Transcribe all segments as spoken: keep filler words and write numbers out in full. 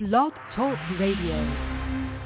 Blog Talk Radio.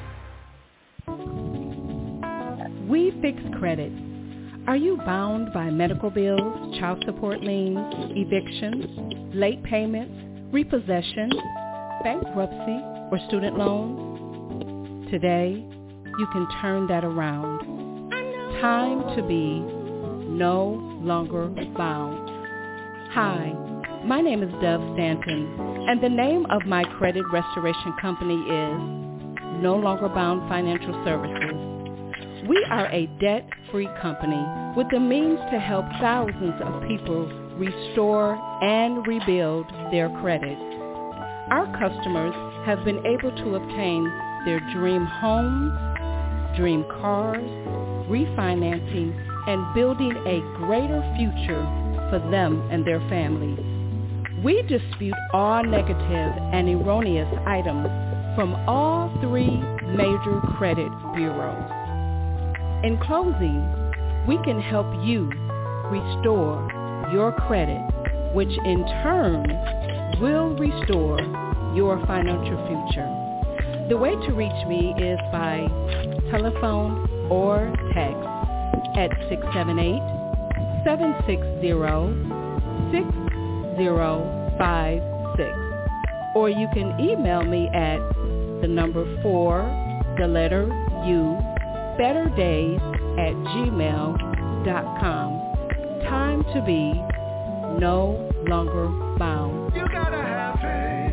We fix credit. Are you bound by medical bills, child support liens, evictions, late payments, repossession, bankruptcy, or student loans? Today, you can turn that around. Time to be no longer bound. Hi, my name is Dove Stanton, and the name of my credit restoration company is No Longer Bound Financial Services. We are a debt-free company with the means to help thousands of people restore and rebuild their credit. Our customers have been able to obtain their dream homes, dream cars, refinancing, and building a greater future for them and their families. We dispute all negative and erroneous items from all three major credit bureaus. In closing, we can help you restore your credit, which in turn will restore your financial future. The way to reach me is by telephone or text at six seven eight, seven six zero, six zero five six. Or you can email me at the number four, the letter U, better days at gmail dot com. Time to be no longer bound. You gotta have faith.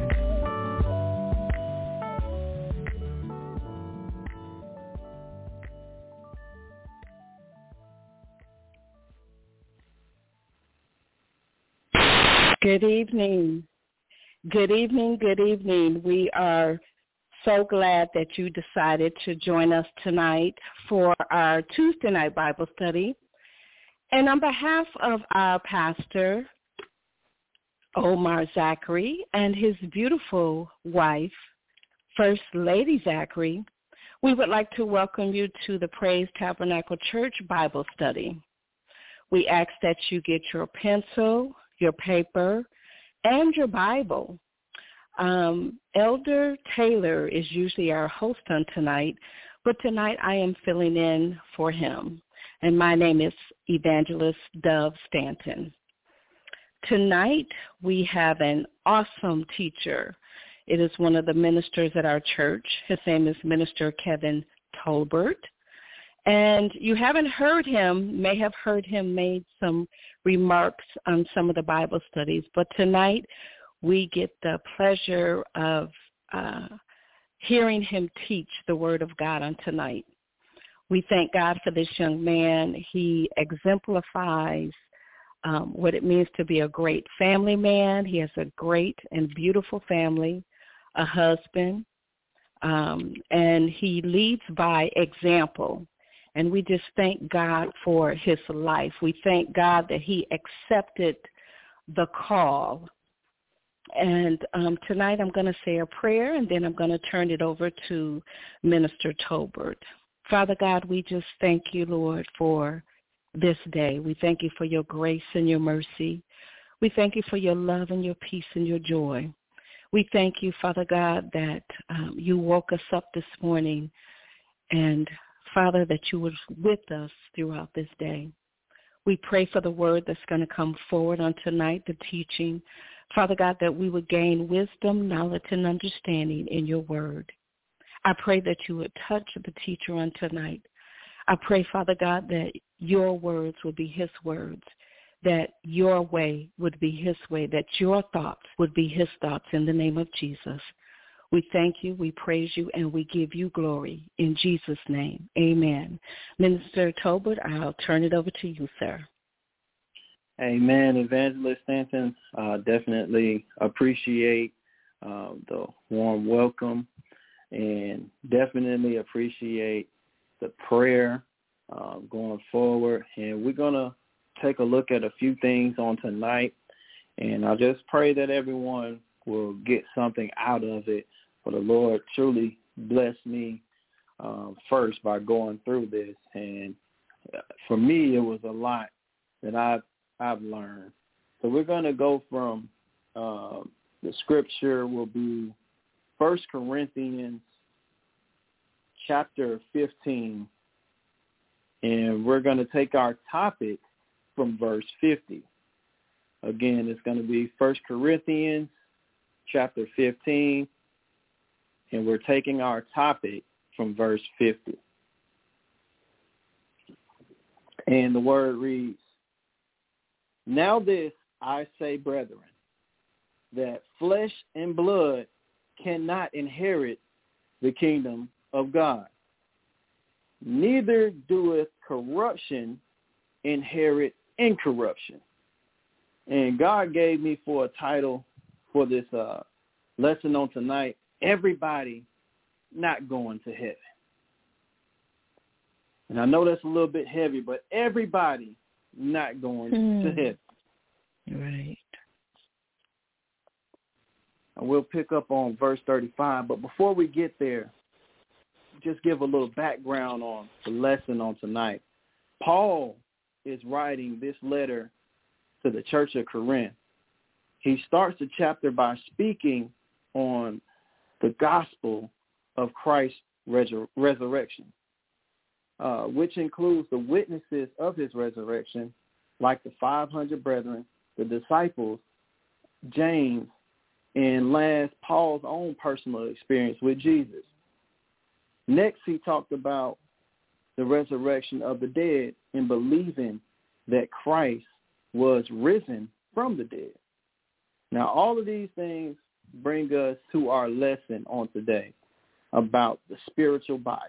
Good evening. Good evening, good evening. We are so glad that you decided to join us tonight for our Tuesday night Bible study. And on behalf of our pastor, Omar Zachary, and his beautiful wife, First Lady Zachary, we would like to welcome you to the Praise Tabernacle Church Bible study. We ask that you get your pencil, your paper, and your Bible. Um, Elder Taylor is usually our host on tonight, but tonight I am filling in for him. And my name is Evangelist Dove Stanton. Tonight we have an awesome teacher. It is one of the ministers at our church. His name is Minister Kevin Tolbert. And you haven't heard him, may have heard him made some remarks on some of the Bible studies, but tonight we get the pleasure of uh, hearing him teach the Word of God on tonight. We thank God for this young man. He exemplifies um, what it means to be a great family man. He has a great and beautiful family, a husband, um, and he leads by example. And we just thank God for his life. We thank God that he accepted the call. And um, tonight I'm going to say a prayer, and then I'm going to turn it over to Minister Tolbert. Father God, we just thank you, Lord, for this day. We thank you for your grace and your mercy. We thank you for your love and your peace and your joy. We thank you, Father God, that um, you woke us up this morning, and Father, that you were with us throughout this day. We pray for the word that's going to come forward on tonight, the teaching. Father God, that we would gain wisdom, knowledge, and understanding in your word. I pray that you would touch the teacher on tonight. I pray, Father God, that your words would be his words, that your way would be his way, that your thoughts would be his thoughts in the name of Jesus. We thank you, we praise you, and we give you glory. In Jesus' name, amen. Minister Tolbert, I'll turn it over to you, sir. Amen. Evangelist Stanton, uh, definitely appreciate uh, the warm welcome and definitely appreciate the prayer uh, going forward. And we're going to take a look at a few things on tonight, and I just pray that everyone will get something out of it. For the Lord truly blessed me um, first by going through this, and for me, it was a lot that I've I've learned. So we're going to go from uh, the scripture will be First Corinthians chapter fifteen, and we're going to take our topic from verse fifty. Again, it's going to be First Corinthians chapter fifteen, and we're taking our topic from verse fifty. And the word reads, "Now this I say, brethren, that flesh and blood cannot inherit the kingdom of God, neither doeth corruption inherit incorruption." And God gave me for a title for this uh, lesson on tonight, "Everybody Not Going to Heaven." And I know that's a little bit heavy, but everybody not going hmm. to heaven. Right. And we'll pick up on verse thirty-five. But before we get there, just give a little background on the lesson on tonight. Paul is writing this letter to the church of Corinth. He starts the chapter by speaking on the gospel of Christ's resur- resurrection, uh, which includes the witnesses of his resurrection, like the five hundred brethren, the disciples, James, and last, Paul's own personal experience with Jesus. Next, he talked about the resurrection of the dead and believing that Christ was risen from the dead. Now, all of these things bring us to our lesson on today about the spiritual body.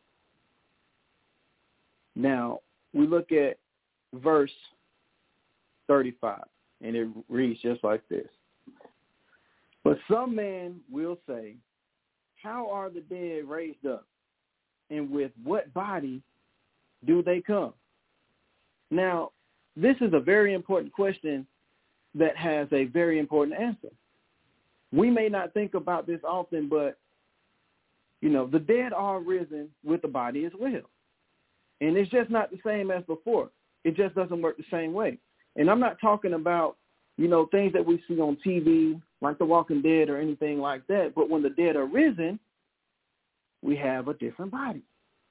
Now, we look at verse thirty-five, and it reads just like this. "But some men will say, how are the dead raised up? And with what body do they come?" Now, this is a very important question that has a very important answer. We may not think about this often, but, you know, the dead are risen with the body as well. And it's just not the same as before. It just doesn't work the same way. And I'm not talking about, you know, things that we see on T V, like The Walking Dead or anything like that. But when the dead are risen, we have a different body.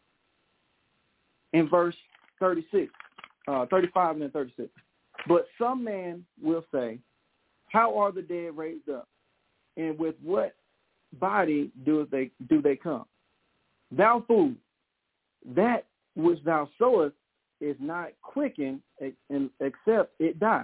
In verse thirty-six, uh, thirty-five and then thirty-six. "But some man will say, how are the dead raised up? And with what body do they do they come? Thou fool, that which thou sowest is not quickened except it die.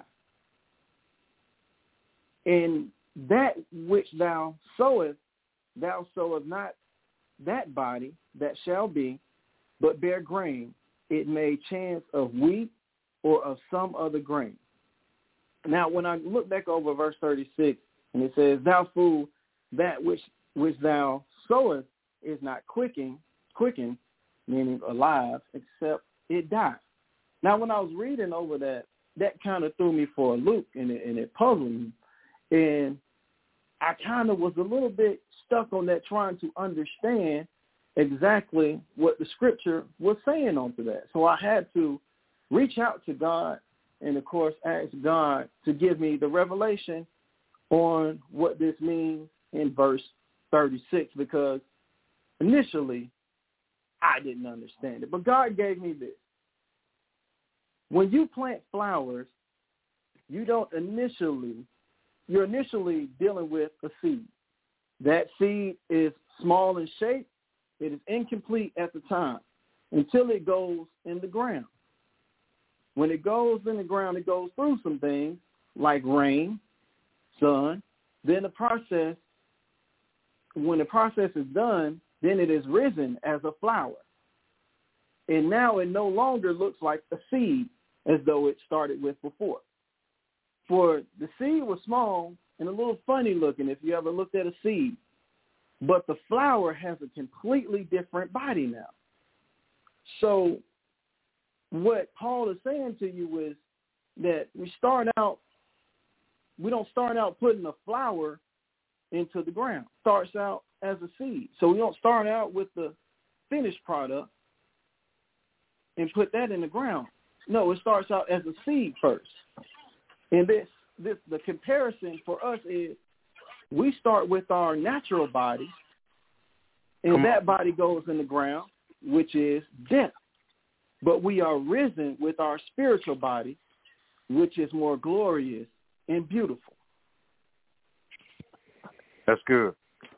And that which thou sowest, thou sowest not that body that shall be, but bear grain, it may chance of wheat or of some other grain." Now, when I look back over verse thirty-six, and it says, "Thou fool, that which which thou sowest is not quickened, quickened, meaning alive, except it die." Now, when I was reading over that, that kind of threw me for a loop, and it, and it puzzled me. And I kind of was a little bit stuck on that, trying to understand exactly what the scripture was saying onto that. So I had to reach out to God and, of course, ask God to give me the revelation on what this means in verse thirty-six, because initially I didn't understand it. But God gave me this. When you plant flowers, you don't initially, you're initially dealing with a seed. That seed is small in shape. It is incomplete at the time until it goes in the ground. When it goes in the ground, it goes through some things like rain, sun. Then the process, when the process is done, then it is risen as a flower. And now it no longer looks like a seed as though it started with before. For the seed was small and a little funny looking if you ever looked at a seed. But the flower has a completely different body now. So what Paul is saying to you is that we start out, we don't start out putting a flower into the ground. It starts out as a seed. So we don't start out with the finished product and put that in the ground. No, it starts out as a seed first. And this, this the comparison for us is we start with our natural body, and that body goes in the ground, which is death. But we are risen with our spiritual body, which is more glorious and beautiful. That's good.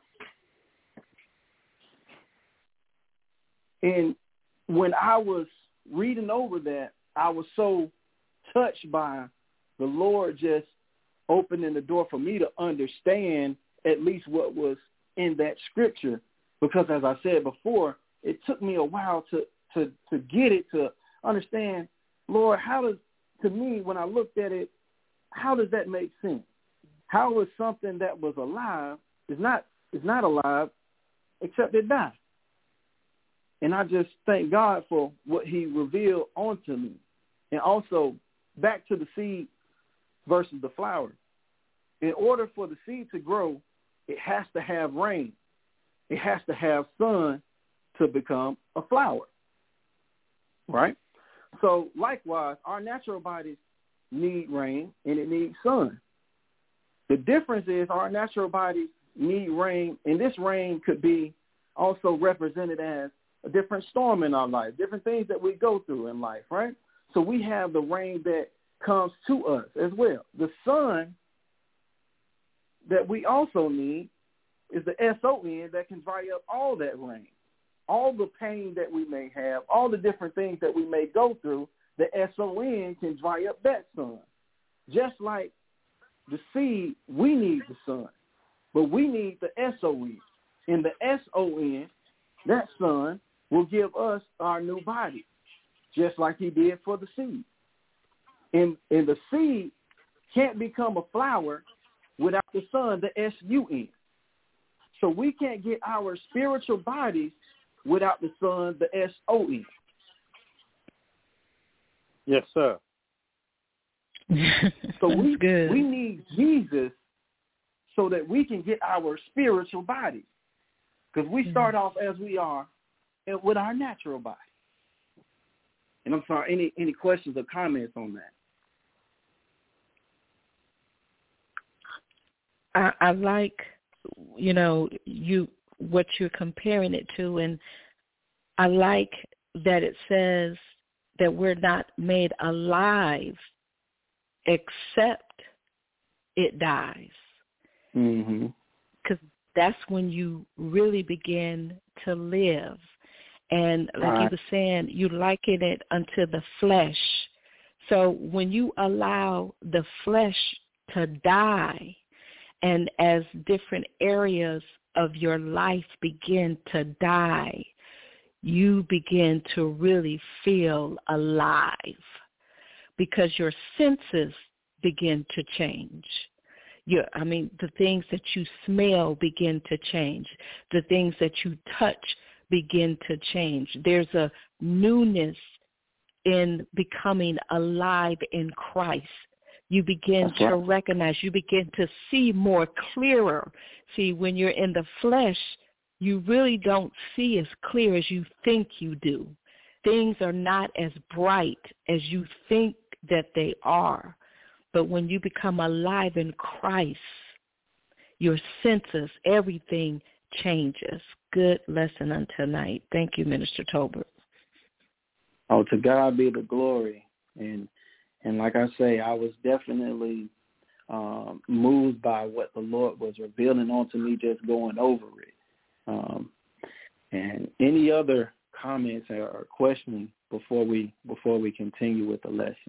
And when I was reading over that, I was so touched by the Lord just opening the door for me to understand at least what was in that scripture. Because as I said before, it took me a while to, to, to get it, to understand, Lord, how does, to me, when I looked at it, how does that make sense? How is something that was alive is not is not alive except it died? And I just thank God for what he revealed onto me. And also, back to the seed versus the flower. In order for the seed to grow, it has to have rain. It has to have sun to become a flower, right? So likewise, our natural bodies need rain and it needs sun. The difference is our natural bodies need rain, and this rain could be also represented as a different storm in our life, different things that we go through in life, right? So we have the rain that comes to us as well. The sun that we also need is the S O N that can dry up all that rain. All the pain that we may have, all the different things that we may go through, the S O N can dry up that sun. Just like the seed, we need the sun, but we need the S O N. And the S O N, that sun, will give us our new body, just like he did for the seed. And, and the seed can't become a flower without the sun, the S U N. So we can't get our spiritual bodies without the sun, the S O N. Yes, sir. So we good. we need Jesus so that we can get our spiritual bodies. Because we start off as we are and with our natural body. And I'm sorry, any, any questions or comments on that? I, I like, you know, you what you're comparing it to, and I like that it says that we're not made alive except it dies. Mm-hmm. Because that's when you really begin to live. And like Right. you were saying, you liken it unto the flesh. So when you allow the flesh to die, and as different areas of your life begin to die, you begin to really feel alive because your senses begin to change. Your, I mean, the things that you smell begin to change. The things that you touch begin to change. There's a newness in becoming alive in Christ. You begin That's to right. recognize, you begin to see more clearer. See, when you're in the flesh, you really don't see as clear as you think you do. Things are not as bright as you think that they are. But when you become alive in Christ, your senses, everything changes. Good lesson on tonight. Thank you, Minister Tolbert. Oh, to God be the glory. And and like I say, I was definitely um, moved by what the Lord was revealing onto me just going over it. Um, and any other comments or questions before we before we continue with the lesson?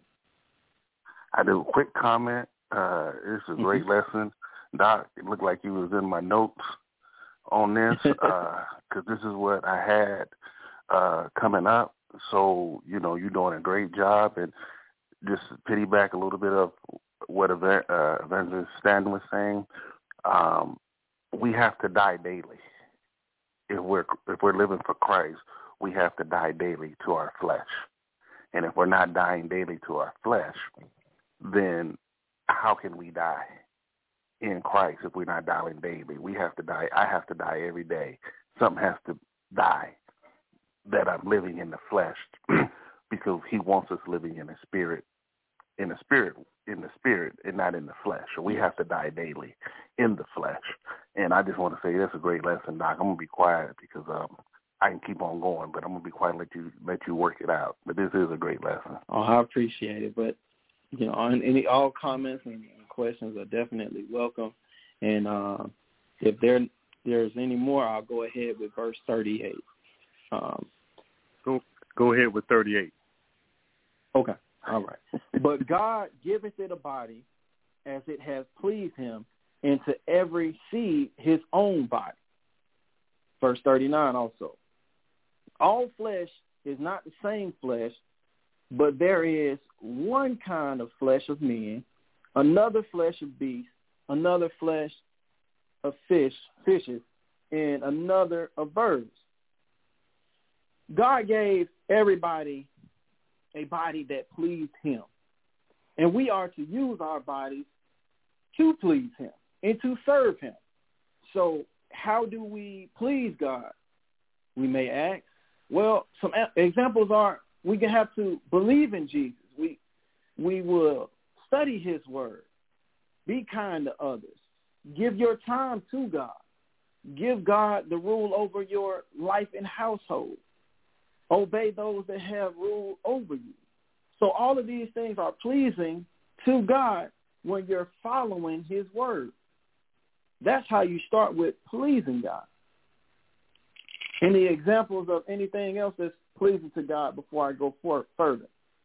I do a quick comment. Uh, it's a great mm-hmm. lesson. Doc, it looked like you was in my notes on this because uh, this is what I had uh, coming up. So, you know, you're doing a great job. And just pity back a little bit of what uh, Evangelist Stanton was saying. Um, we have to die daily. If we're if we're living for Christ, we have to die daily to our flesh. And if we're not dying daily to our flesh, then how can we die in Christ if we're not dying daily? We have to die. I have to die every day. Something has to die that I'm living in the flesh because he wants us living in the spirit, in the spirit in the spirit and not in the flesh. So we have to die daily in the flesh. And I just want to say that's a great lesson, Doc. I'm going to be quiet because um, I can keep on going, but I'm going to be quiet and let you, let you work it out. But this is a great lesson. Oh, I appreciate it. But, you know, on any all comments and questions are definitely welcome. And uh, if there there's any more, I'll go ahead with verse thirty-eight. Um, go go ahead with thirty-eight. Okay. All right. But God giveth it a body as it has pleased him, and to every seed his own body. Verse thirty-nine also. All flesh is not the same flesh, but there is one kind of flesh of men, another flesh of beasts, another flesh of fish, fishes, and another of birds. God gave everybody a body that pleased him. And we are to use our bodies to please him and to serve him. So how do we please God? We may ask. Well, some examples are we can have to believe in Jesus. We we will study his word. Be kind to others. Give your time to God. Give God the rule over your life and household. Obey those that have rule over you. So all of these things are pleasing to God when you're following his word. That's how you start with pleasing God. Any examples of anything else that's pleasing to God before I go for, further?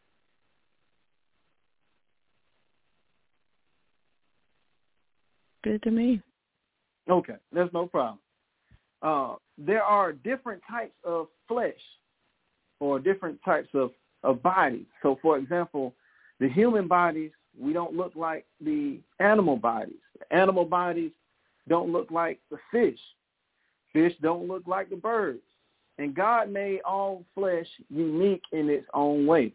Good to me. Okay, there's no problem. Uh, there are different types of flesh or different types of, of bodies. So, for example, the human bodies, we don't look like the animal bodies. The animal bodies don't look like the fish. Fish don't look like the birds. And God made all flesh unique in its own way,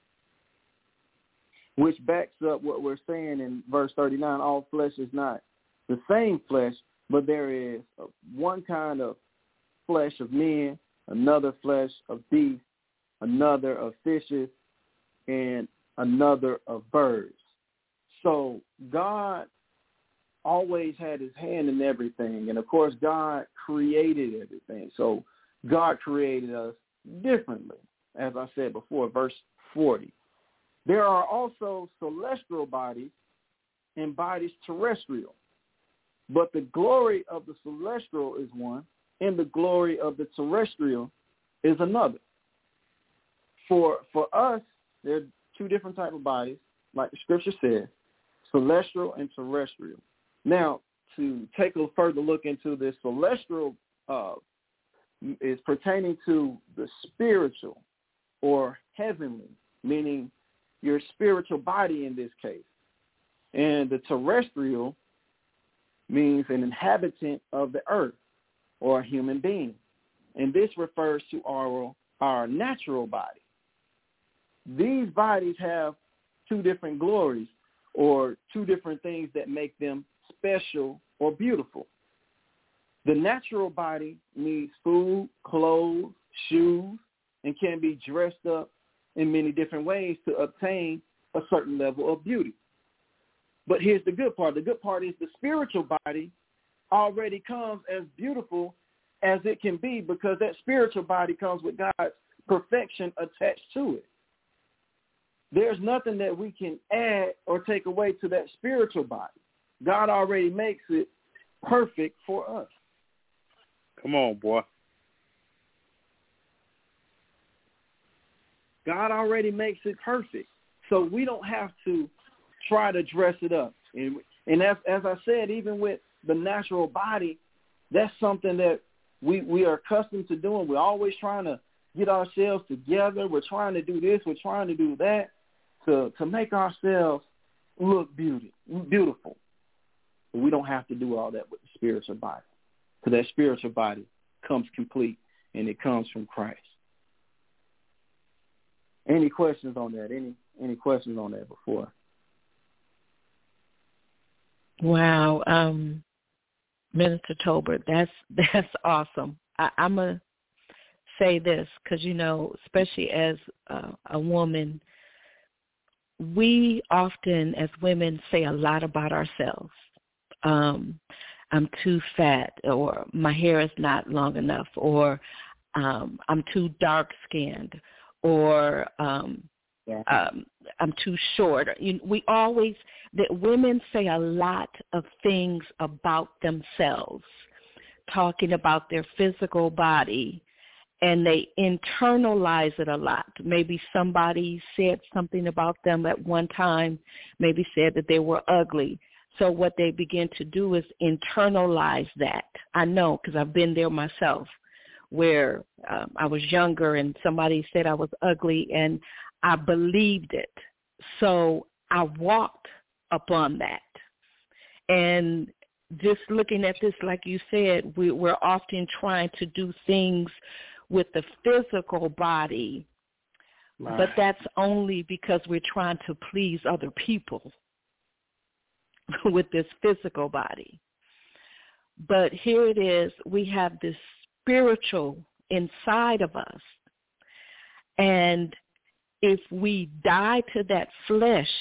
which backs up what we're saying in verse thirty-nine. All flesh is not the same flesh, but there is one kind of flesh of men, another flesh of beasts, another of fishes, and another of birds. So God always had his hand in everything. And, of course, God created everything. So God created us differently, as I said before, verse forty. There are also celestial bodies and bodies terrestrial. But the glory of the celestial is one, and the glory of the terrestrial is another. For for us, there are two different types of bodies, like the scripture says, celestial and terrestrial. Now, to take a further look into this, celestial uh, is pertaining to the spiritual or heavenly, meaning your spiritual body in this case. And the terrestrial means an inhabitant of the earth or a human being. And this refers to our, our natural body. These bodies have two different glories or two different things that make them special or beautiful. The natural body needs food, clothes, shoes, and can be dressed up in many different ways to obtain a certain level of beauty. But here's the good part. The good part is the spiritual body already comes as beautiful as it can be because that spiritual body comes with God's perfection attached to it. There's nothing that we can add or take away to that spiritual body. God already makes it perfect for us. Come on, boy. God already makes it perfect. So we don't have to try to dress it up. And, and as, as I said, even with the natural body, that's something that we, we are accustomed to doing. We're always trying to get ourselves together. We're trying to do this. We're trying to do that to, to make ourselves look beauty, beautiful. But we don't have to do all that with the spiritual body. Because that spiritual body comes complete, and it comes from Christ. Any questions on that? Any any questions on that before? Wow, um, Minister Tolbert, that's that's awesome. I, I'm gonna say this because you know, especially as uh, a woman, we often, as women, say a lot about ourselves. Um, I'm too fat, or my hair is not long enough, or um, I'm too dark-skinned, or um, yeah. um, I'm too short. You, we always, that women say a lot of things about themselves, talking about their physical body, and they internalize it a lot. Maybe somebody said something about them at one time, maybe said that they were ugly. So what they begin to do is internalize that. I know, because I've been there myself, where um, I was younger and somebody said I was ugly, and I believed it. So I walked upon that. And just looking at this, like you said, we, we're often trying to do things with the physical body, right. But that's only because we're trying to please other people with this physical body. But here it is, we have this spiritual inside of us. And if we die to that flesh,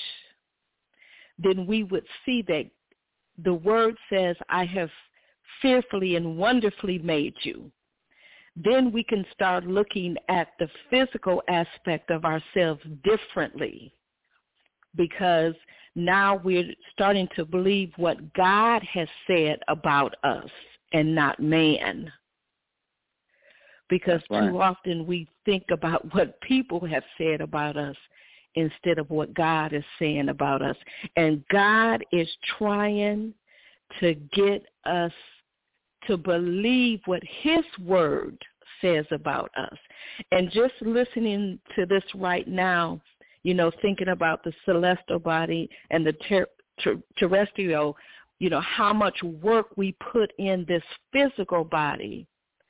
then we would see that the word says, I have fearfully and wonderfully made you. Then we can start looking at the physical aspect of ourselves differently, because now we're starting to believe what God has said about us and not man. Because right. too often we think about what people have said about us instead of what God is saying about us. And God is trying to get us to believe what his word says about us. And just listening to this right now, you know, thinking about the celestial body and the ter- ter- terrestrial, you know, how much work we put in this physical body,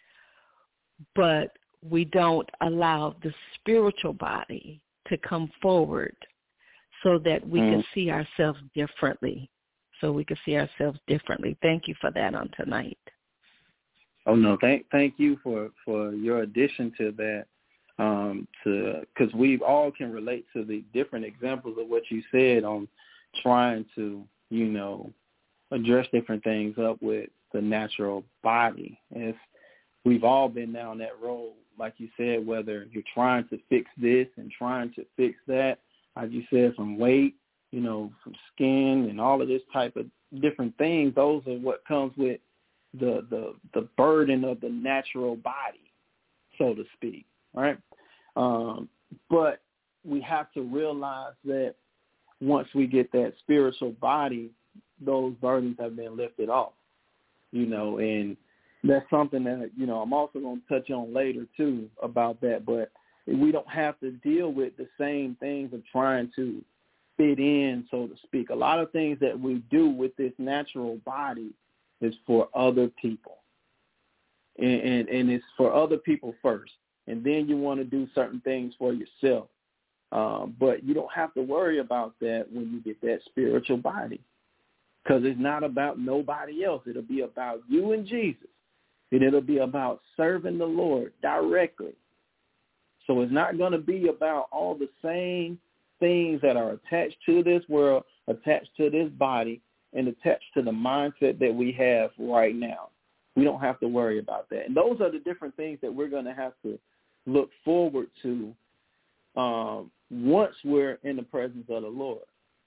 but we don't allow the spiritual body to come forward so that we mm. can see ourselves differently. So we can see ourselves differently. Thank you for that on tonight. Oh, no, thank thank you for, for your addition to that, um, to because we all can relate to the different examples of what you said on trying to, you know, address different things up with the natural body. And it's, we've all been down that road, like you said, whether you're trying to fix this and trying to fix that, like you said, from weight, you know, from skin and all of this type of different things. Those are what comes with the the the burden of the natural body, so to speak, right? Um, but we have to realize that once we get that spiritual body, those burdens have been lifted off, you know, and that's something that, you know, I'm also going to touch on later, too, about that. But we don't have to deal with the same things of trying to fit in, so to speak. A lot of things that we do with this natural body is for other people. And, and, and it's for other people first. And then you want to do certain things for yourself. Um, but you don't have to worry about that when you get that spiritual body, because it's not about nobody else. It'll be about you and Jesus. And it'll be about serving the Lord directly. So it's not going to be about all the same things that are attached to this world, attached to this body, and attached to the mindset that we have right now. We don't have to worry about that. And those are the different things that we're going to have to look forward to um, once we're in the presence of the Lord.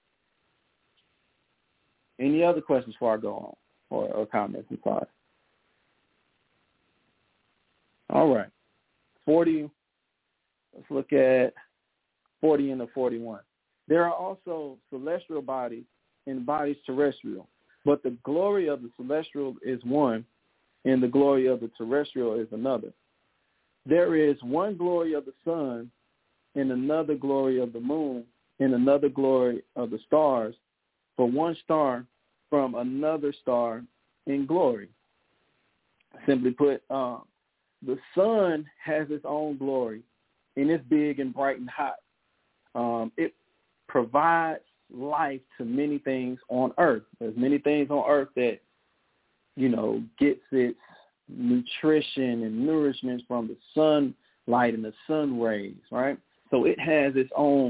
Any other questions before I go on, or, or comments? I'm sorry. All right. forty, let's look at forty and the forty-one. There are also celestial bodies and bodies terrestrial, but the glory of the celestial is one, and the glory of the terrestrial is another. There is one glory of the sun, and another glory of the moon, and another glory of the stars, for one star from another star in glory. Simply put, uh, the sun has its own glory, and it's big and bright and hot. Um, it provides life to many things on earth. There's many things on earth that, you know, gets its nutrition and nourishment from the sunlight and the sun rays, right? So it has its own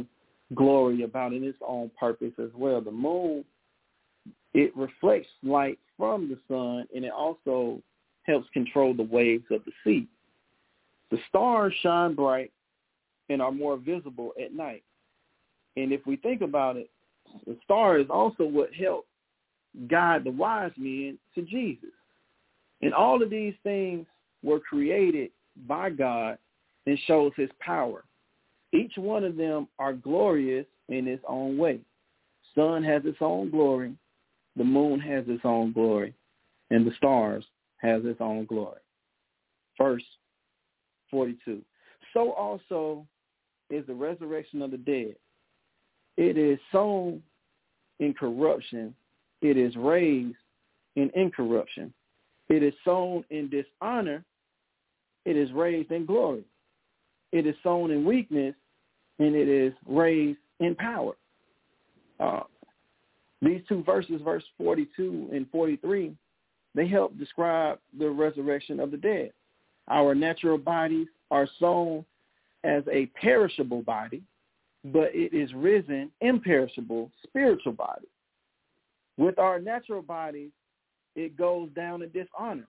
glory about in its own purpose as well. The moon, it reflects light from the sun, and it also helps control the waves of the sea. The stars shine bright and are more visible at night. And if we think about it, the star is also what helped guide the wise men to Jesus. And all of these things were created by God and shows his power. Each one of them are glorious in its own way. Sun has its own glory, the moon has its own glory, and the stars has its own glory. Verse forty-two. So also is the resurrection of the dead. It is sown in corruption. It is raised in incorruption. It is sown in dishonor. It is raised in glory. It is sown in weakness, and it is raised in power. Uh, these two verses, verse forty-two and forty-three, they help describe the resurrection of the dead. Our natural bodies are sown as a perishable body, but it is risen imperishable spiritual body. With our natural bodies, it goes down to dishonor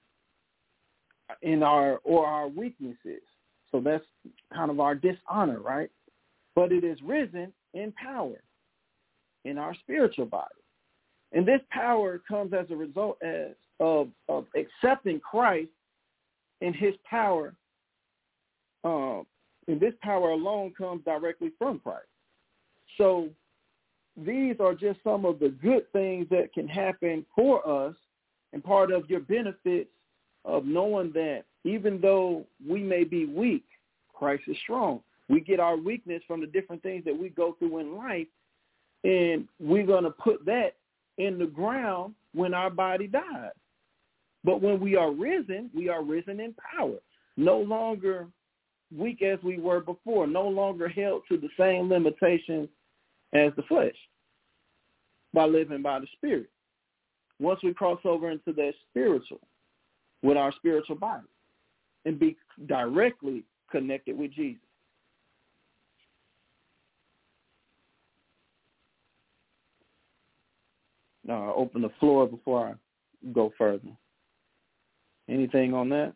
in our or our weaknesses. So that's kind of our dishonor, right? But it is risen in power in our spiritual body. And this power comes as a result as of, of accepting Christ and his power. Uh, and this power alone comes directly from Christ. So these are just some of the good things that can happen for us, and part of your benefits of knowing that even though we may be weak, Christ is strong. We get our weakness from the different things that we go through in life, and we're going to put that in the ground when our body dies. But when we are risen, we are risen in power, no longer weak as we were before, no longer held to the same limitations as the flesh by living by the Spirit. Once we cross over into that spiritual with our spiritual body and be directly connected with Jesus. Now, I'll open the floor before I go further. Anything on that?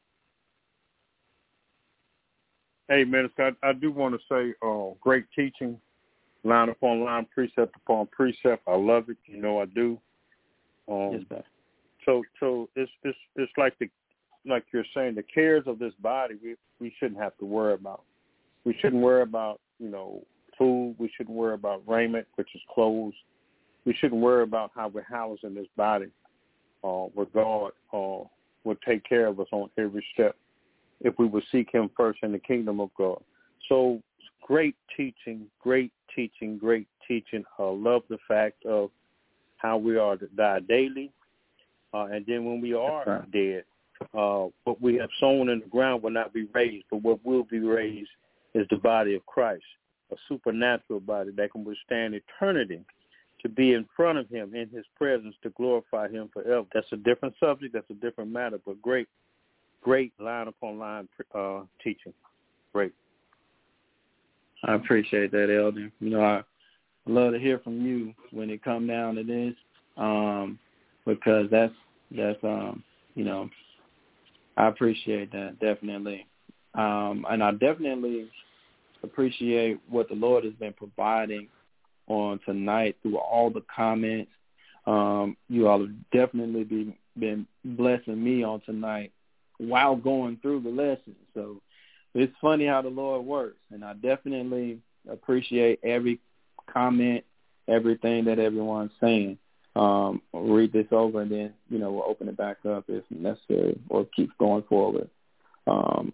Hey, Minister, I, I do want to say uh, great teaching, line upon line, precept upon precept. I love it. You know I do. Um, yes, sir. So, so it's it's it's like the like you're saying, the cares of this body we we shouldn't have to worry about. We shouldn't worry about you know food. We shouldn't worry about raiment, which is clothes. We shouldn't worry about how we're housing this body. Uh, where God uh, will take care of us on every step if we would seek him first in the kingdom of God. So great teaching, great teaching, great teaching. I love the fact of how we are to die daily. Uh, and then when we are right. dead, uh, what we have sown in the ground will not be raised, but what will be raised is the body of Christ, a supernatural body that can withstand eternity, to be in front of him in his presence, to glorify him forever. That's a different subject. That's a different matter, but great, great line upon line uh, teaching. Great. I appreciate that, Elder. You know, I love to hear from you when it comes down to this, um, because that's, that's um, you know, I appreciate that, definitely. Um, and I definitely appreciate what the Lord has been providing on tonight through all the comments. Um, you all have definitely be, been blessing me on tonight while going through the lesson. So it's funny how the Lord works, and I definitely appreciate every comment, everything that everyone's saying. Um, we'll read this over, and then, you know, we'll open it back up if necessary or keep going forward. Um,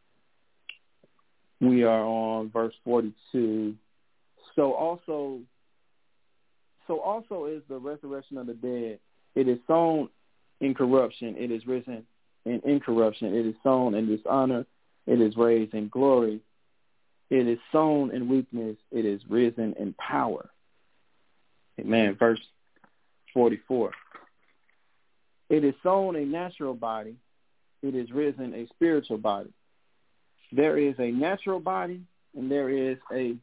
we are on verse forty-two. So also, so also is the resurrection of the dead. It is sown in corruption. It is risen in incorruption. It is sown in dishonor. It is raised in glory. It is sown in weakness. It is risen in power. Amen. Verse forty-four. It is sown a natural body. It is risen a spiritual body. There is a natural body and there is a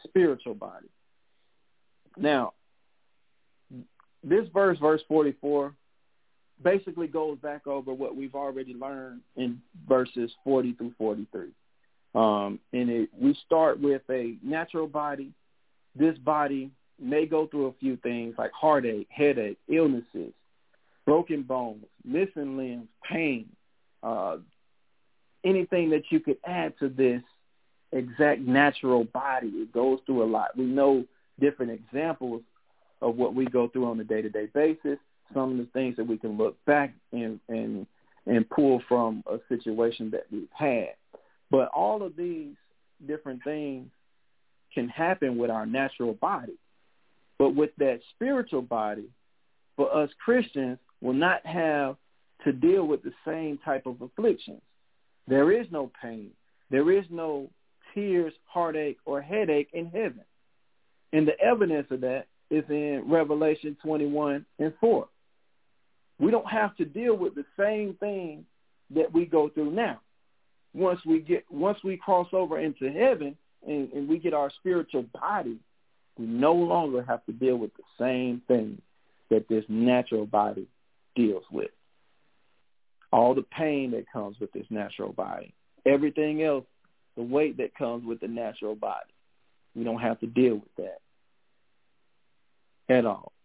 spiritual body. Now, this verse, verse forty-four, basically goes back over what we've already learned in verses forty through forty-three. Um, and it, we start with a natural body. This body may go through a few things like heartache, headache, illnesses, broken bones, missing limbs, pain, uh, anything that you could add to this exact natural body. It goes through a lot. We know different examples of what we go through on a day-to-day basis, some of the things that we can look back and, and, and pull from a situation that we've had. But all of these different things can happen with our natural body. But with that spiritual body, for us Christians, will not have to deal with the same type of afflictions. There is no pain. There is no tears, heartache, or headache in heaven. And the evidence of that is in Revelation twenty-one and four. We don't have to deal with the same thing that we go through now. Once we get, once we cross over into heaven and, and we get our spiritual body, we no longer have to deal with the same thing that this natural body deals with. All the pain that comes with this natural body, everything else, the weight that comes with the natural body. We don't have to deal with that at all.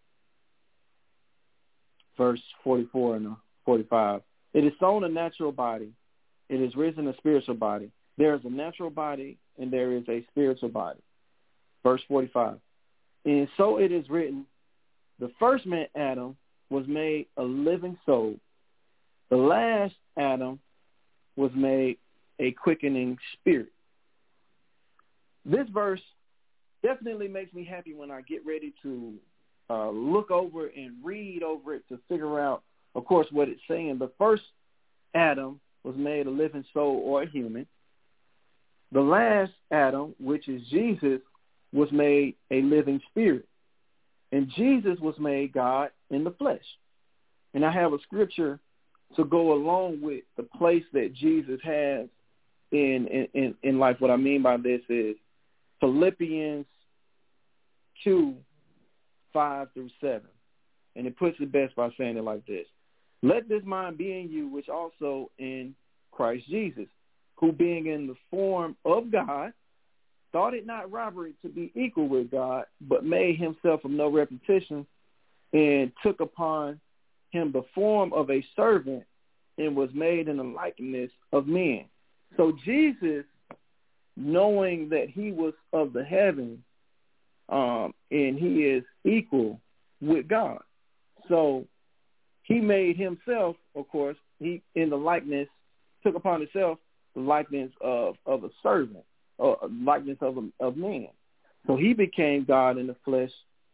Verse forty-four and forty-five. It is sown a natural body. It is risen a spiritual body. There is a natural body and there is a spiritual body. Verse forty-five. And so it is written, the first man, Adam, was made a living soul. The last Adam was made a quickening spirit. This verse definitely makes me happy when I get ready to uh, look over and read over it to figure out, of course, what it's saying. The first Adam was made a living soul or a human. The last Adam, which is Jesus, was made a living spirit. And Jesus was made God in the flesh. And I have a scripture to go along with the place that Jesus has in, in, in life. What I mean by this is Philippians two, five through seven. And it puts it best by saying it like this. Let this mind be in you, which also in Christ Jesus, who being in the form of God, thought it not robbery to be equal with God, but made himself of no reputation, and took upon him the form of a servant, and was made in the likeness of men. So Jesus, knowing that he was of the heavens, um, and he is equal with God. So he made himself, of course, he in the likeness, took upon himself the likeness of, of a servant, or likeness of, a, of man. So he became God in the flesh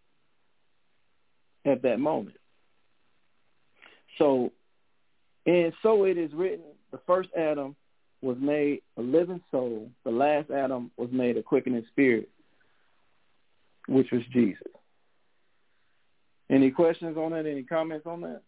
at that moment. So, and so it is written, the first Adam was made a living soul. The last Adam was made a quickening spirit, which was Jesus. Any questions on that? Any comments on that?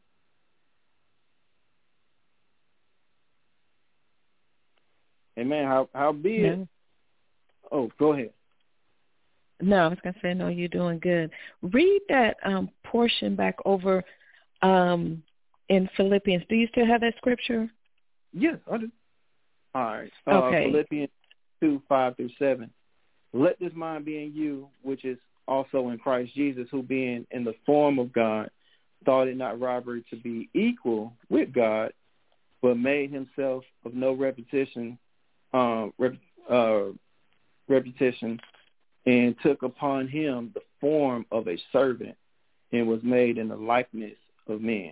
Amen. How how be it? No. Oh, go ahead. No, I was going to say, no, you're doing good. Read that um, portion back over um, in Philippians. Do you still have that scripture? Yes, I do. All right. Uh, Okay. Philippians two, five through seven. Let this mind be in you, which is also in Christ Jesus, who being in the form of God, thought it not robbery to be equal with God, but made himself of no repetition, uh, rep, uh, repetition, and took upon him the form of a servant, and was made in the likeness of men.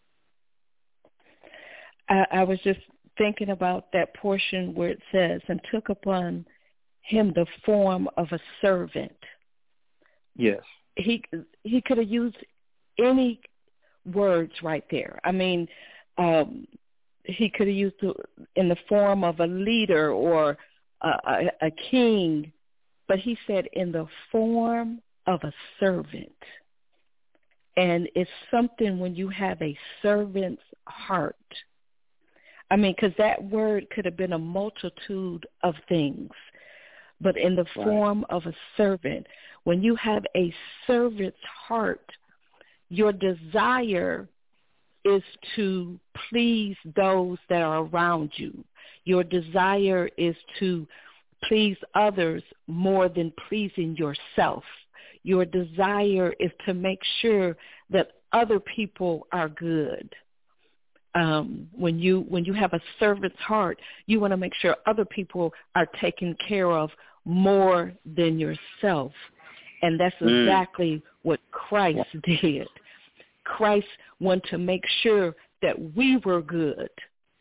I, I was just thinking about that portion where it says, and took upon him the form of a servant. Yes. He he could have used any words right there. I mean, um, he could have used the, in the form of a leader or a, a, a king, but he said in the form of a servant. And it's something when you have a servant's heart. I mean, because that word could have been a multitude of things. but in the Right. form of a servant. When you have a servant's heart, your desire is to please those that are around you. Your desire is to please others more than pleasing yourself. Your desire is to make sure that other people are good. Um, when you when you have a servant's heart, you want to make sure other people are taken care of more than yourself. And that's Mm. exactly what Christ did. Christ wanted to make sure that we were good.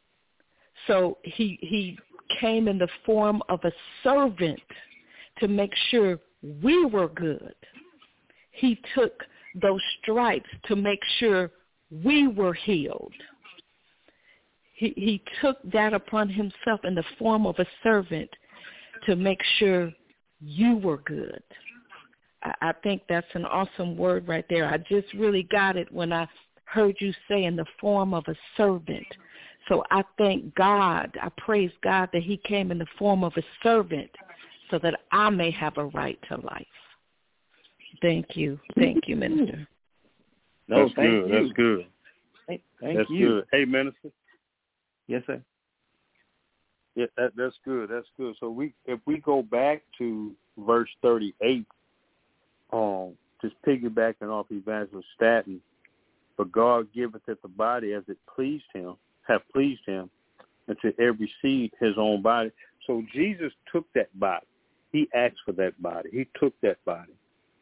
So he he came in the form of a servant to make sure we were good. He took those stripes to make sure we were healed. He, he took that upon himself in the form of a servant to make sure you were good. I, I think that's an awesome word right there. I just really got it when I heard you say in the form of a servant. So I thank God, I praise God that he came in the form of a servant so that I may have a right to life. Thank you. Thank you, Minister. No, That's thank good. you. That's good. Thank, thank That's you. good. Hey, Minister. Yes, sir. Yeah, that, that's good. That's good. So we, if we go back to verse thirty-eight, um, just piggybacking off Evangelist Staton, but God giveth it the body as it pleased him, have pleased him, and to every seed his own body. So Jesus took that body. He asked for that body. He took that body.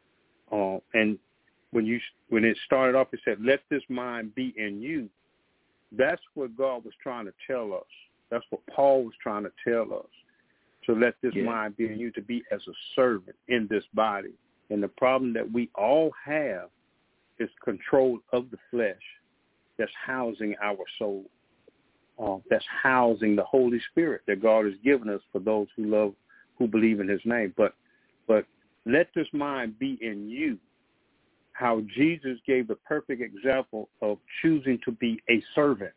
Uh, and when you when it started off, it said, "Let this mind be in you." That's what God was trying to tell us. That's what Paul was trying to tell us. To let this Yeah. mind be in you, to be as a servant in this body. And the problem that we all have is control of the flesh that's housing our soul. Uh, that's housing the Holy Spirit that God has given us for those who love, who believe in his name. But, but let this mind be in you. How Jesus gave the perfect example of choosing to be a servant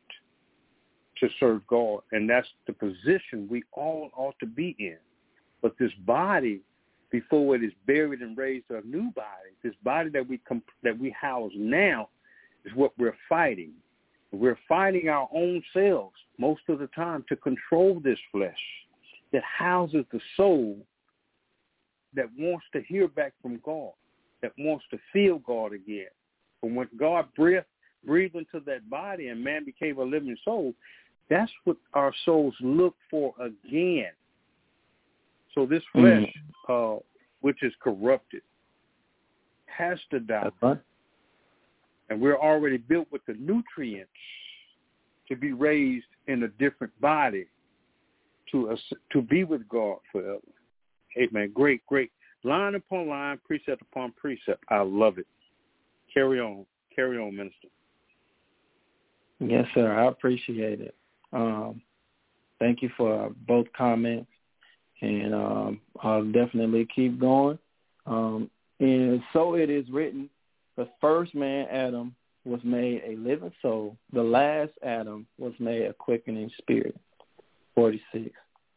to serve God. And that's the position we all ought to be in. But this body, before it is buried and raised to a new body, this body that we comp- that we house now is what we're fighting. We're fighting our own selves most of the time to control this flesh that houses the soul that wants to hear back from God, that wants to feel God again. But when God breathed, breathed into that body and man became a living soul, that's what our souls look for again. So this flesh, mm. uh, which is corrupted, has to die. That's right. And we're already built with the nutrients to be raised in a different body to, uh, to be with God forever. Amen. Great, great. Line upon line, precept upon precept. I love it. Carry on. Carry on, Minister. Yes, sir. I appreciate it. Um, thank you for both comments. And um, I'll definitely keep going. Um, and so it is written, the first man, Adam, was made a living soul. The last Adam was made a quickening spirit. forty-six.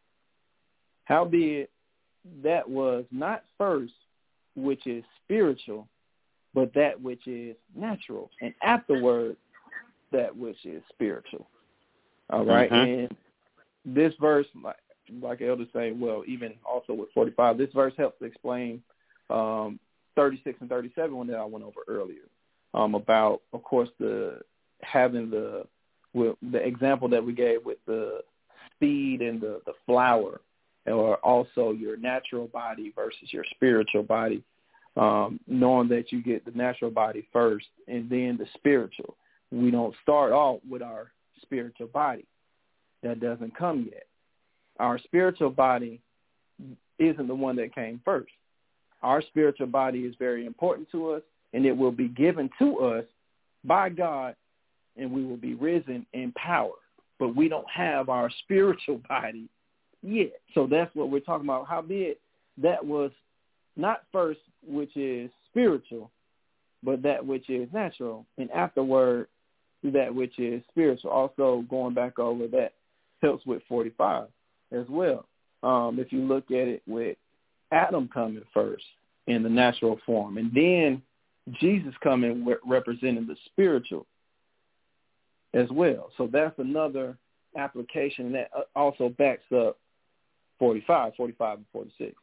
Howbeit, that was not first which is spiritual, but that which is natural, and afterward that which is spiritual. All right, mm-hmm. And this verse, like, like Elder say, well, even also with forty-five, this verse helps to explain um, thirty-six and thirty-seven, one that I went over earlier, um, about, of course, the having the with the example that we gave with the seed and the, the flower, or also your natural body versus your spiritual body, um, knowing that you get the natural body first and then the spiritual. We don't start off with our spiritual body. That doesn't come yet. Our spiritual body isn't the one that came first. Our spiritual body is very important to us, and it will be given to us by God, and we will be risen in power. But we don't have our spiritual body yet. So that's what we're talking about. Howbeit, that was not first, which is spiritual, but that which is natural, and afterward, that which is spiritual. Also, going back over that helps with forty-five as well. Um, if you look at it with Adam coming first in the natural form, and then Jesus coming representing the spiritual as well. So that's another application that also backs up forty-five, forty-five, and forty-six.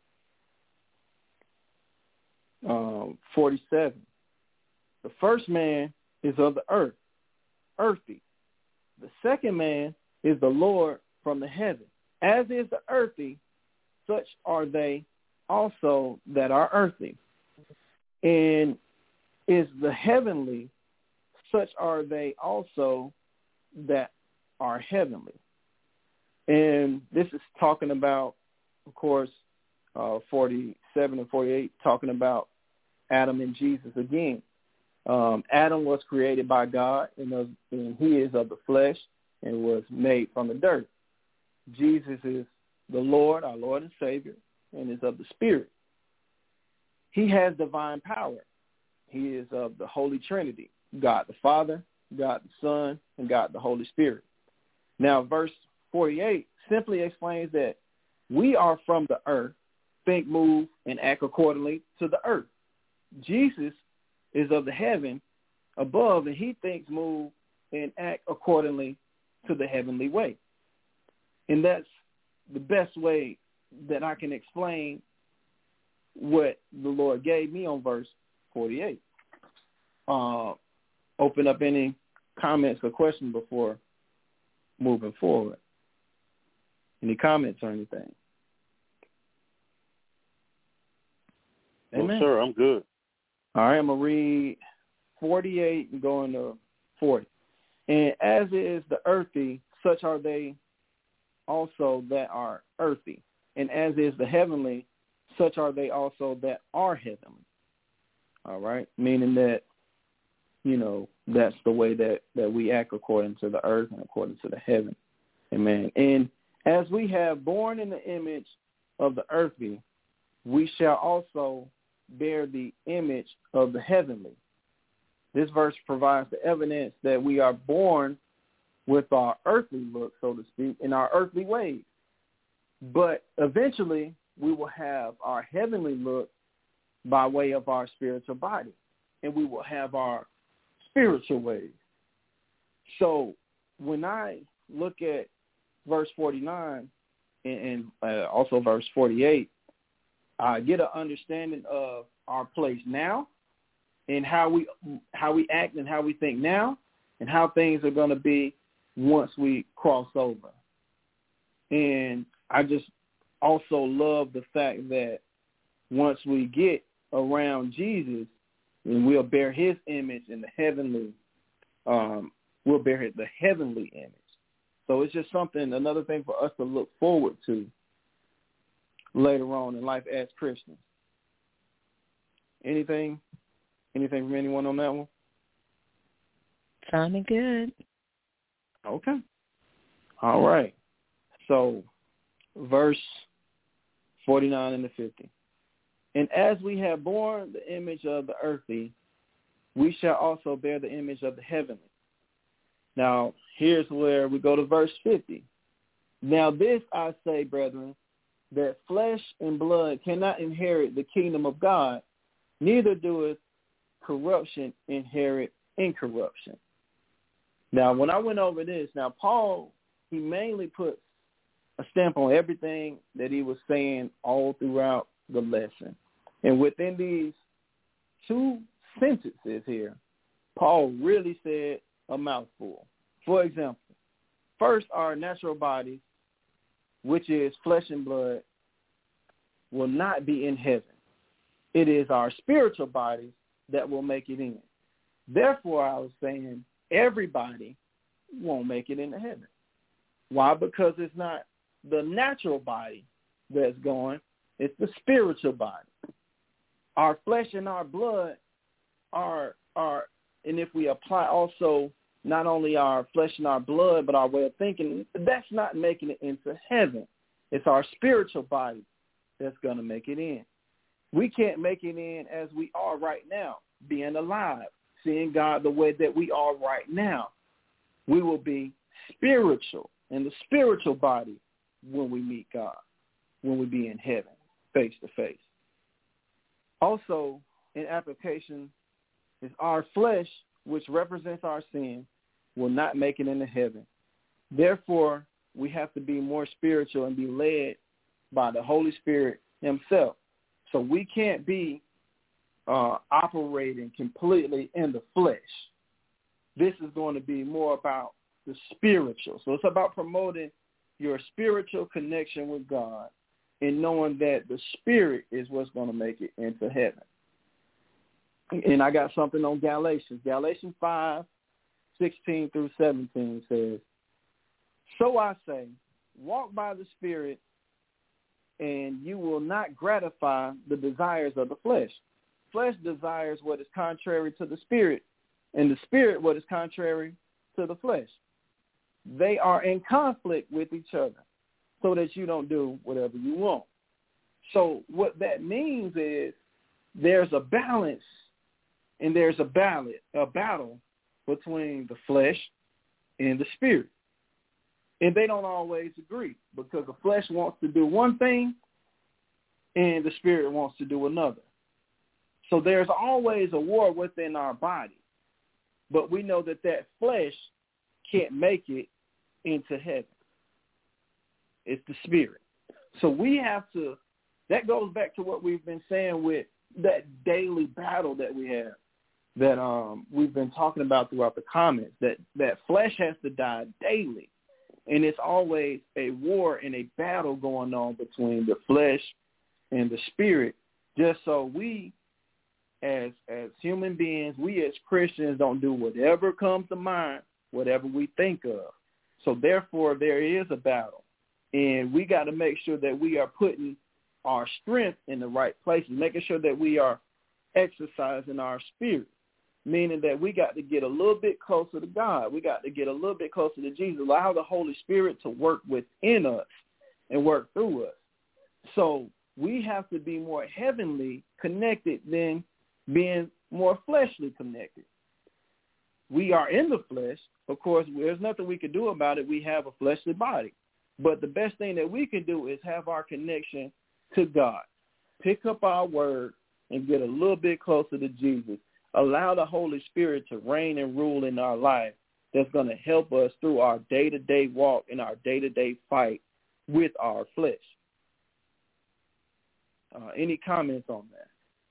Um, forty-seven. The first man is of the earth, earthy. The second man is the Lord from the heaven. As is the earthy, such are they also that are earthy. And is the heavenly, such are they also that are heavenly. And this is talking about, of course, uh, forty-seven and forty-eight, talking about Adam and Jesus again. Um, Adam was created by God, and, of, and he is of the flesh and was made from the dirt. Jesus is the Lord, our Lord and Savior, and is of the Spirit. He has divine power. He is of the Holy Trinity, God the Father, God the Son, and God the Holy Spirit. Now, verse forty-eight simply explains that we are from the earth, think, move, and act accordingly to the earth. Jesus is of the heaven above, and he thinks, move, and act accordingly to the heavenly way. And that's the best way that I can explain what the Lord gave me on verse forty-eight. Uh, open up any comments or questions before moving forward. Any comments or anything? Well, Amen. sir, I'm good. All right, I'm going to read forty-eight and going to forty. And as is the earthy, such are they also that are earthy. And as is the heavenly, such are they also that are heavenly. All right, meaning that, you know, that's the way that, that we act according to the earth and according to the heaven. Amen. And as we have borne in the image of the earthly, we shall also bear the image of the heavenly. This verse provides the evidence that we are born with our earthly look, so to speak, in our earthly ways. But eventually we will have our heavenly look by way of our spiritual body, and we will have our spiritual ways. So when I look at verse forty-nine and, and uh, also verse forty-eight, I get an understanding of our place now and how we how we act and how we think now and how things are going to be once we cross over. And I just also love the fact that once we get around Jesus, and we'll bear his image in the heavenly, um, we'll bear the heavenly image. So it's just something, another thing for us to look forward to later on in life as Christians. Anything? Anything from anyone on that one? Sounding good. Okay. All right. So verse forty-nine and the fifty. And as we have borne the image of the earthly, we shall also bear the image of the heavenly. Now, here's where we go to verse fifty. Now this I say, brethren, that flesh and blood cannot inherit the kingdom of God, neither doeth corruption inherit incorruption. Now, when I went over this, now Paul, he mainly puts a stamp on everything that he was saying all throughout the lesson. And within these two sentences here, Paul really said a mouthful. For example, first, our natural bodies, which is flesh and blood, will not be in heaven. It is our spiritual bodies that will make it in. Therefore, I was saying everybody won't make it into heaven. Why? Because it's not the natural body that's going, it's the spiritual body. Our flesh and our blood are, are, and if we apply also not only our flesh and our blood, but our way of thinking, that's not making it into heaven. It's our spiritual body that's going to make it in. We can't make it in as we are right now, being alive, seeing God the way that we are right now. We will be spiritual in the spiritual body when we meet God, when we be in heaven. face to face. Also, in application, is our flesh, which represents our sin, will not make it into heaven. Therefore, we have to be more spiritual and be led by the Holy Spirit himself. So we can't be uh, operating completely in the flesh. This is going to be more about the spiritual. So it's about promoting your spiritual connection with God and knowing that the Spirit is what's going to make it into heaven. And I got something on Galatians. Galatians five, sixteen through seventeen says, "So I say, walk by the Spirit, and you will not gratify the desires of the flesh. Flesh desires what is contrary to the Spirit, and the Spirit what is contrary to the flesh. They are in conflict with each other, so that you don't do whatever you want." So what that means is there's a balance and there's a battle, a battle between the flesh and the Spirit. And they don't always agree because the flesh wants to do one thing and the Spirit wants to do another. So there's always a war within our body. But we know that that flesh can't make it into heaven. It's the Spirit. So we have to, that goes back to what we've been saying with that daily battle that we have, that um, we've been talking about throughout the comments, that, that flesh has to die daily. And it's always a war and a battle going on between the flesh and the Spirit, just so we, as as human beings, we as Christians don't do whatever comes to mind, whatever we think of. So therefore, there is a battle. And we got to make sure that we are putting our strength in the right places, making sure that we are exercising our spirit, meaning that we got to get a little bit closer to God. We got to get a little bit closer to Jesus, allow the Holy Spirit to work within us and work through us. So we have to be more heavenly connected than being more fleshly connected. We are in the flesh. Of course, there's nothing we can do about it. We have a fleshly body. But the best thing that we can do is have our connection to God. Pick up our word and get a little bit closer to Jesus. Allow the Holy Spirit to reign and rule in our life. That's going to help us through our day-to-day walk and our day-to-day fight with our flesh. Uh, any comments on that?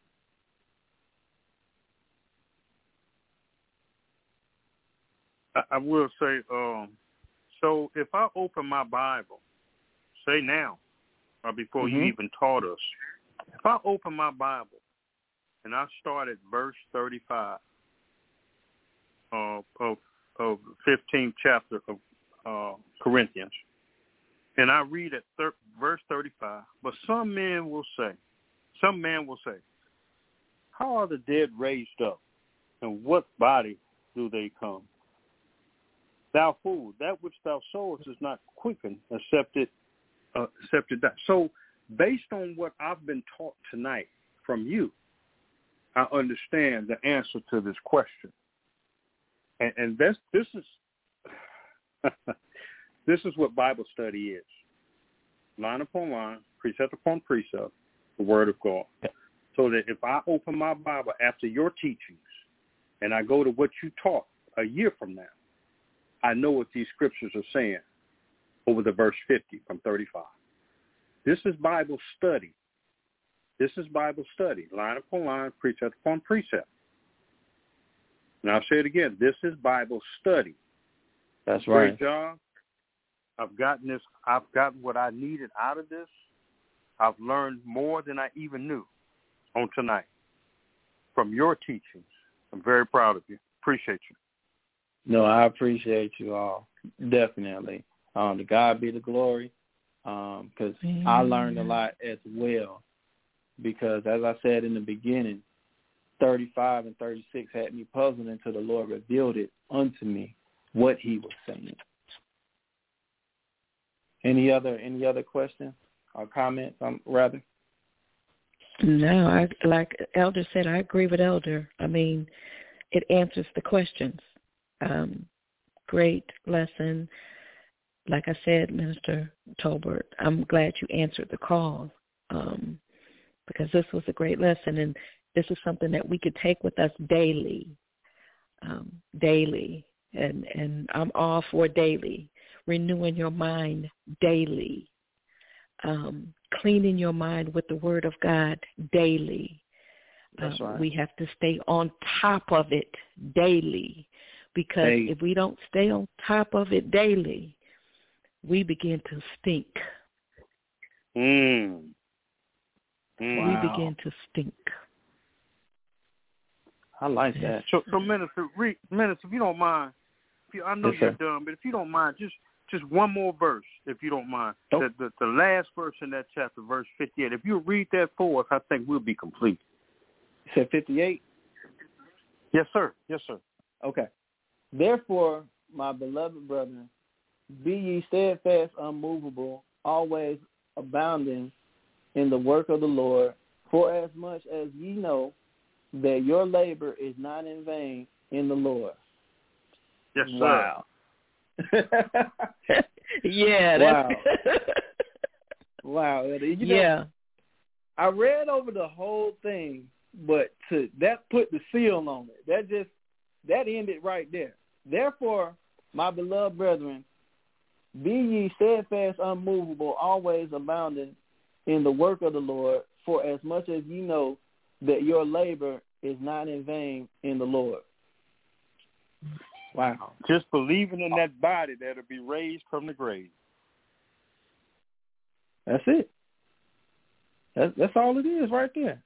I, I will say, um, so if I open my Bible, say now, or before mm-hmm. you even taught us, if I open my Bible and I start at verse thirty-five uh, of of fifteenth chapter of uh, Corinthians, and I read at thir- verse thirty-five, but some men will say, some man will say, how are the dead raised up, and what body do they come? Thou fool, that which thou sowest is not quickened, except it, uh, except it die. So based on what I've been taught tonight from you, I understand the answer to this question. And, and this, this is this is what Bible study is. Line upon line, precept upon precept, the Word of God. So that if I open my Bible after your teachings and I go to what you taught a year from now, I know what these scriptures are saying over the verse fifty from thirty-five. This is Bible study. This is Bible study, line upon line, precept upon precept. And I'll say it again. This is Bible study. That's right. Great job. I've gotten this. I've gotten what I needed out of this. I've learned more than I even knew on tonight from your teachings. I'm very proud of you. Appreciate you. No, I appreciate you all. Definitely. Um, to God be the glory, because um, I learned a lot as well. Because as I said in the beginning, thirty-five and thirty-six had me puzzled until the Lord revealed it unto me, what he was saying. Any other any other questions or comments, um, rather? No, I, like Elder said, I agree with Elder. I mean, it answers the questions. Um, great lesson. Like I said, Minister Tolbert, I'm glad you answered the call. Um, because this was a great lesson, and this is something that we could take with us daily, um, daily, and, and I'm all for daily, renewing your mind daily, um, cleaning your mind with the Word of God daily. That's um, right. We have to stay on top of it daily, because Hey. if we don't stay on top of it daily, we begin to stink. Mm. Mm. Wow. We begin to stink. I like that. So, so Minister, read, Minister, if you don't mind, if you, I know Yes, you're sir. done, but if you don't mind, just just one more verse, if you don't mind. Nope. The, the the last verse in that chapter, verse fifty-eight. If you read that for us, I think we'll be complete. You said fifty-eight? Yes, sir. Yes, sir. Okay. Therefore, my beloved brethren, be ye steadfast, unmovable, always abounding in the work of the Lord, for as much as ye know that your labor is not in vain in the Lord. Yes, sir. Wow. Yeah. Wow. That's Wow. You know, yeah. I read over the whole thing, but to that put the seal on it. That just that ended right there. Therefore, my beloved brethren, be ye steadfast, unmovable, always abounding in the work of the Lord, for as much as ye know that your labor is not in vain in the Lord. Wow. Just believing in that body that'll be raised from the grave. That's it. That's, that's all it is right there.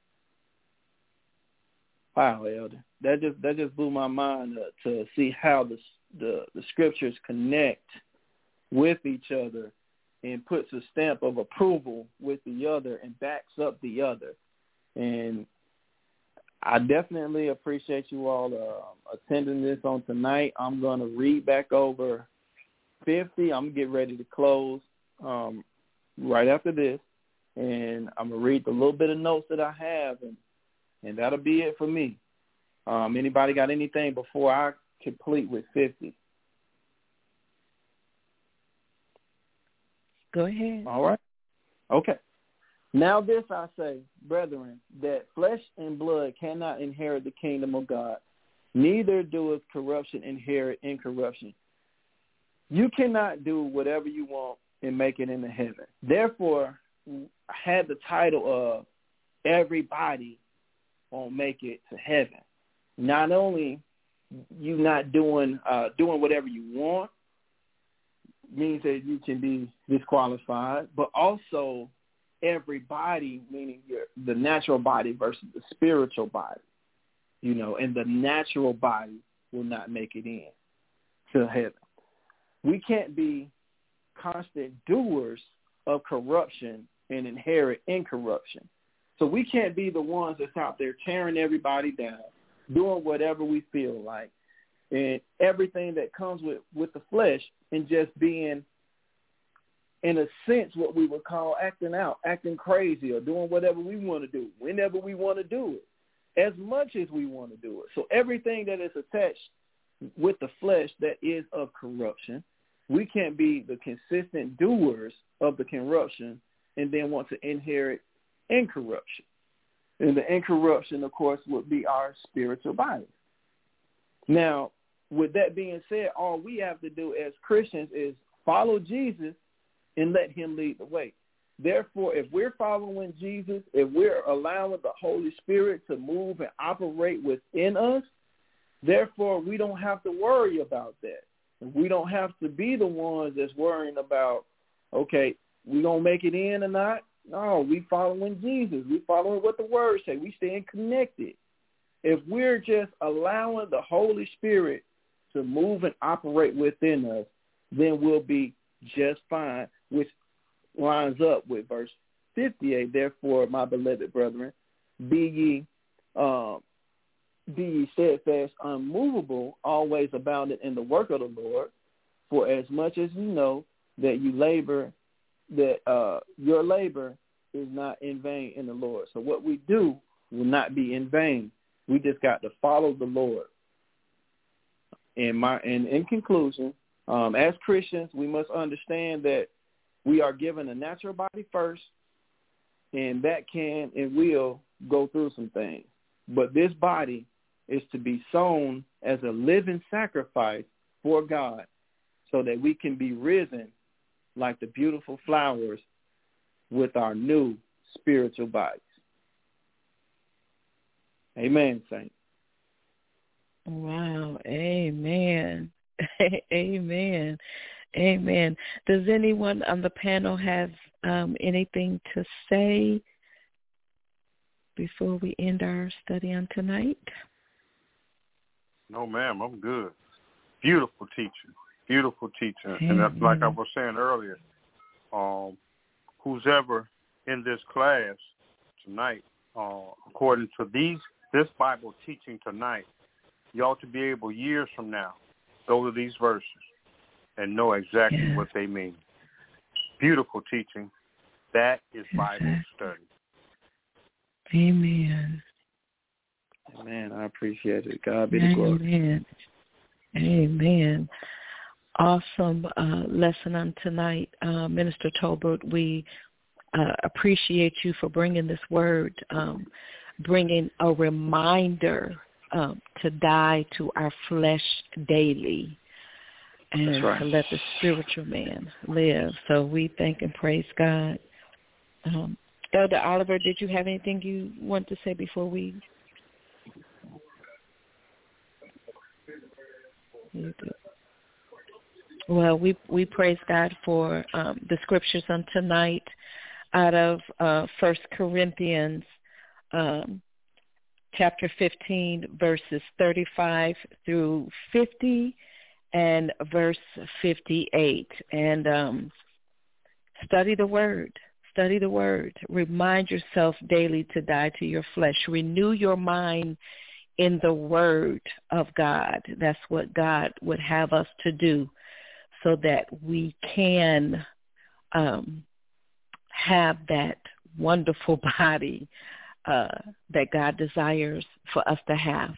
Wow, Elder. That just that just blew my mind uh, to see how the, the the scriptures connect with each other and puts a stamp of approval with the other and backs up the other. And I definitely appreciate you all uh, attending this on tonight. I'm going to read back over fifty. I'm going to get ready to close um, right after this. And I'm going to read the little bit of notes that I have, and, and that'll be it for me. Um, anybody got anything before I complete with fifty? Go ahead. All right. Okay. Now this I say, brethren, that flesh and blood cannot inherit the kingdom of God, neither doeth corruption inherit incorruption. You cannot do whatever you want and make it into heaven. Therefore, I had the title of Everybody Won't Make It to Heaven. Not only you not doing uh, doing whatever you want means that you can be disqualified, but also everybody, meaning your, the natural body versus the spiritual body, you know, and the natural body will not make it in to heaven. We can't be constant doers of corruption and inherit incorruption. So we can't be the ones that's out there tearing everybody down, doing whatever we feel like, and everything that comes with, with the flesh, and just being, in a sense, what we would call acting out, acting crazy, or doing whatever we want to do, whenever we want to do it, as much as we want to do it. So everything that is attached with the flesh that is of corruption, we can't be the consistent doers of the corruption and then want to inherit incorruption. And the incorruption, of course, would be our spiritual body. Now, with that being said, all we have to do as Christians is follow Jesus and let him lead the way. Therefore, if we're following Jesus, if we're allowing the Holy Spirit to move and operate within us, therefore we don't have to worry about that. We don't have to be the ones that's worrying about, okay, we going to make it in or not? No, we following Jesus. We following what the word say. We staying connected. If we're just allowing the Holy Spirit to move and operate within us, then we'll be just fine, which lines up with verse fifty-eight. Therefore, my beloved brethren, be ye, uh, be ye steadfast, unmovable, always abounding in the work of the Lord, for as much as you know that you labor, that uh, your labor is not in vain in the Lord. So what we do will not be in vain. We just got to follow the Lord. And my and in conclusion, um, as Christians, we must understand that we are given a natural body first, and that can and will go through some things. But this body is to be sown as a living sacrifice for God so that we can be risen like the beautiful flowers with our new spiritual bodies. Amen, saints. Wow. Amen. Amen. Amen. Does anyone on the panel have um, anything to say before we end our study on tonight? No, ma'am, I'm good. Beautiful teaching. Beautiful teaching. And that's like I was saying earlier, um, who's ever in this class tonight, uh, according to these this Bible teaching tonight, you ought to be able years from now go to these verses and know exactly yeah. what they mean. Beautiful teaching. That is Bible study. Amen. Amen. I appreciate it. God be the glory. Amen. Amen. Awesome uh, lesson on tonight, uh, Minister Tolbert. We uh, appreciate you for bringing this word, um, bringing a reminder um, to die to our flesh daily and right. to let the spiritual man live. So we thank and praise God. Um, Elder Oliver, did you have anything you want to say before we? You do. Well, we we praise God for um, the scriptures on tonight out of uh, First Corinthians um, chapter fifteen, verses thirty-five through fifty, and verse fifty-eight. And um, study the Word. Study the Word. Remind yourself daily to die to your flesh. Renew your mind in the Word of God. That's what God would have us to do, so that we can um, have that wonderful body uh, that God desires for us to have.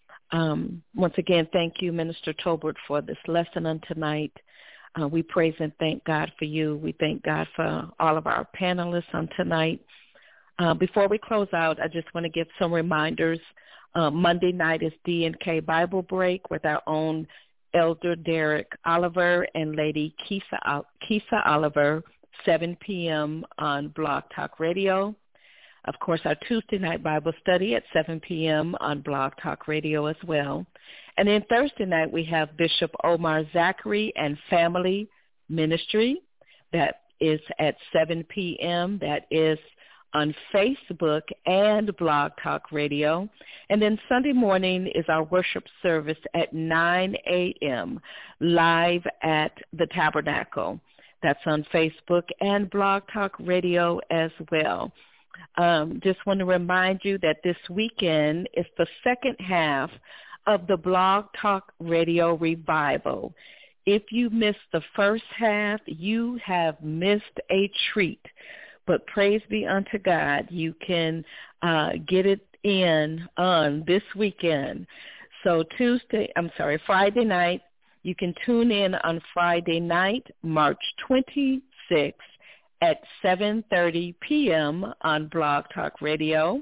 Um, once again, thank you, Minister Tolbert, for this lesson on tonight. Uh, we praise and thank God for you. We thank God for all of our panelists on tonight. Uh, before we close out, I just want to give some reminders. Uh, Monday night is D and K Bible Break with our own Elder Derek Oliver and Lady Keisha, Keisha Oliver, seven p.m. on Blog Talk Radio. Of course, our Tuesday night Bible study at seven p.m. on Blog Talk Radio as well. And then Thursday night, we have Bishop Omar Zachary and Family Ministry. That is at seven p.m. That is on Facebook and Blog Talk Radio. And then Sunday morning is our worship service at nine a.m. live at the Tabernacle. That's on Facebook and Blog Talk Radio as well. Um, just want to remind you that this weekend is the second half of the Blog Talk Radio Revival. If you missed the first half, you have missed a treat. But praise be unto God, you can uh, get it in on this weekend. So Tuesday, I'm sorry, Friday night, you can tune in on Friday night, March twenty-sixth at seven thirty p.m. on Blog Talk Radio.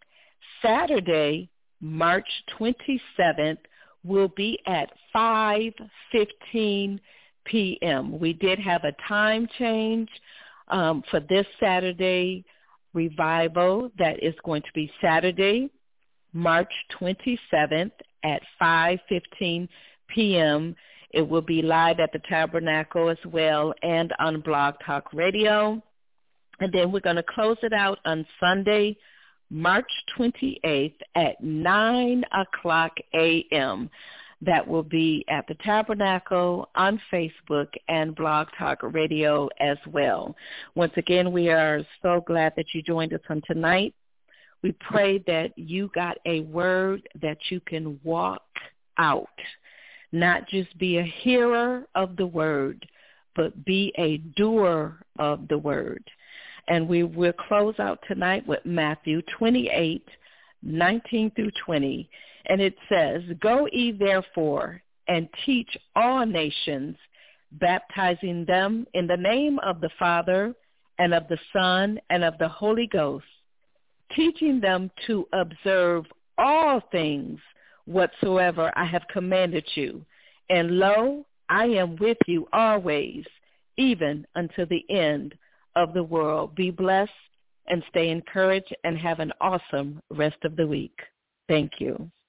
Saturday, March twenty-seventh, will be at five fifteen p.m. We did have a time change um, for this Saturday revival. That is going to be Saturday, March twenty-seventh at five fifteen p.m. It will be live at the Tabernacle as well and on Blog Talk Radio. And then we're going to close it out on Sunday, March twenty-eighth at nine o'clock a.m. That will be at the Tabernacle, on Facebook, and Blog Talk Radio as well. Once again, we are so glad that you joined us on tonight. We pray that you got a word that you can walk out, not just be a hearer of the word, but be a doer of the word. And we will close out tonight with Matthew twenty-eight, nineteen through twenty. And it says, "Go ye therefore and teach all nations, baptizing them in the name of the Father and of the Son, and of the Holy Ghost, teaching them to observe all things whatsoever I have commanded you. And lo, I am with you always, even until the end of the world. Be blessed and stay encouraged and have an awesome rest of the week. Thank you.